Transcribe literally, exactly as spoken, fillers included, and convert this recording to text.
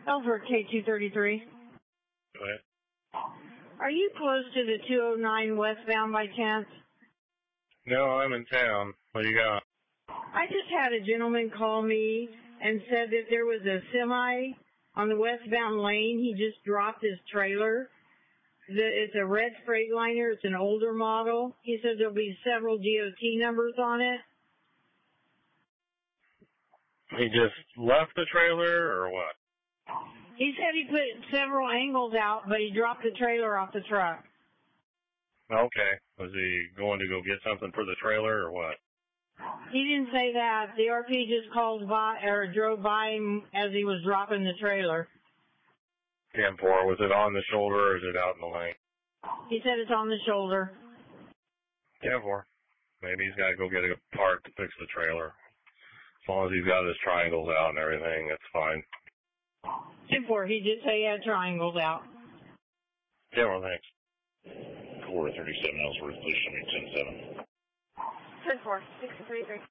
Over K two thirty-three. Go ahead. Are you close to the two oh nine westbound by chance? No, I'm in town. What do you got? I just had a gentleman call me and said that there was a semi on the westbound lane. He just dropped his trailer. It's a red Freightliner. It's an older model. He said there'll be several D O T numbers on it. He just left the trailer or what? He said he put several angles out, but he dropped the trailer off the truck. Okay. Was he going to go get something for the trailer or what? He didn't say that. The R P just called by or drove by him as he was dropping the trailer. ten four, was it on the shoulder or is it out in the lane? He said it's on the shoulder. ten four. Maybe he's got to go get a part to fix the trailer. As long as he's got his triangles out and everything, that's fine. ten four, he did say he had triangles out. ten four, thanks. four thirty-seven Ellsworth, please show me ten seven. ten four, six three three.